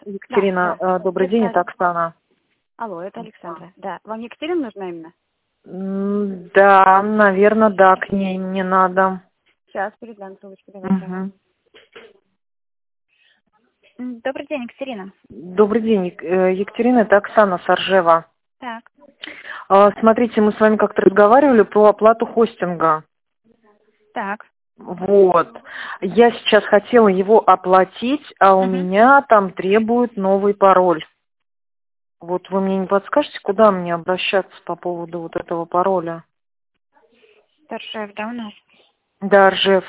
Да, Екатерина, да. добрый день, это Оксана. Алло, это Александра. Да. Вам Екатерина нужна именно? Да, наверное, да, к ней мне надо. Сейчас, передам трубочку, давайте. Мгм. Добрый день, Екатерина. Добрый день, Екатерина, это Оксана Саржева. Так, Смотрите, мы с вами как-то разговаривали про оплату хостинга. так. Вот. Я сейчас хотела его оплатить, а у Угу. меня там требуют новый пароль. Вот вы мне не подскажете, куда мне обращаться по поводу вот этого пароля? Торшев, да, у нас? Да, Ржев.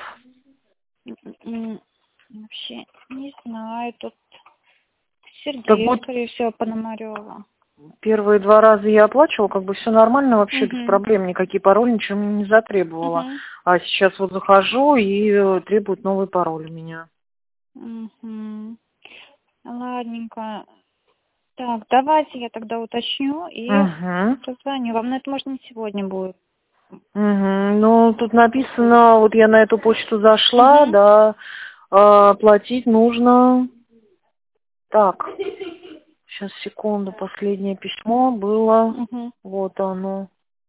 Вообще, не знаю, тут Так Сергей, вот, скорее всего, Пономарева. первые 2 раза я оплачивала, как бы все нормально вообще, без Угу. проблем, никакие пароли, ничего мне не затребовало. Угу. А сейчас вот захожу и требуют новый пароль у меня. Угу. Ладненько. Так, давайте я тогда уточню и Угу. позвоню вам. Но это, может, не сегодня будет. Угу. Ну, тут написано, вот я на эту почту зашла, Угу. да, платить нужно. Так, сейчас, секунду, последнее письмо было, Угу. вот оно.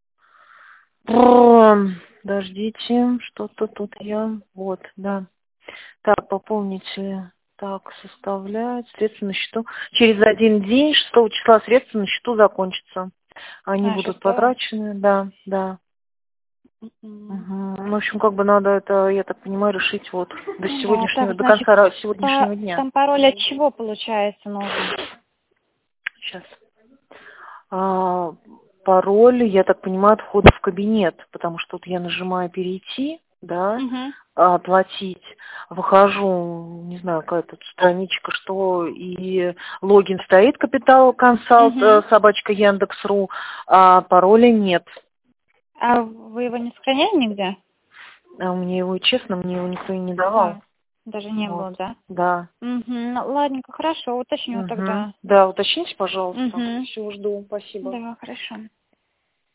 Подождите, что-то тут я, вот, да. Так, пополните, так, составляют, средства на счету. Через 1 день, 6 числа, средства на счету закончатся. Они будут Шестого. потрачены, да, да. Мгм. Мгм. Ну, в общем, как бы надо это, я так понимаю, решить вот до Ну да, сегодняшнего, так, до значит, конца сегодняшнего дня. там пароль от чего, получается, нужен? Сейчас. А, пароль, я так понимаю, от входа в кабинет, потому что тут я нажимаю перейти, да, Угу. оплатить, выхожу, не знаю, какая тут страничка, что и логин стоит, Капитал Консалт, Угу. собачка Яндекс.ру, а пароля нет. А вы его не сохраняли нигде? А мне его, честно, мне его никто и не А, давал. даже не Вот, было, да? да. Угу. Ну, ладненько, хорошо, уточню Угу. тогда. Да, уточните, пожалуйста. Угу. Все, жду. Спасибо. Да, хорошо.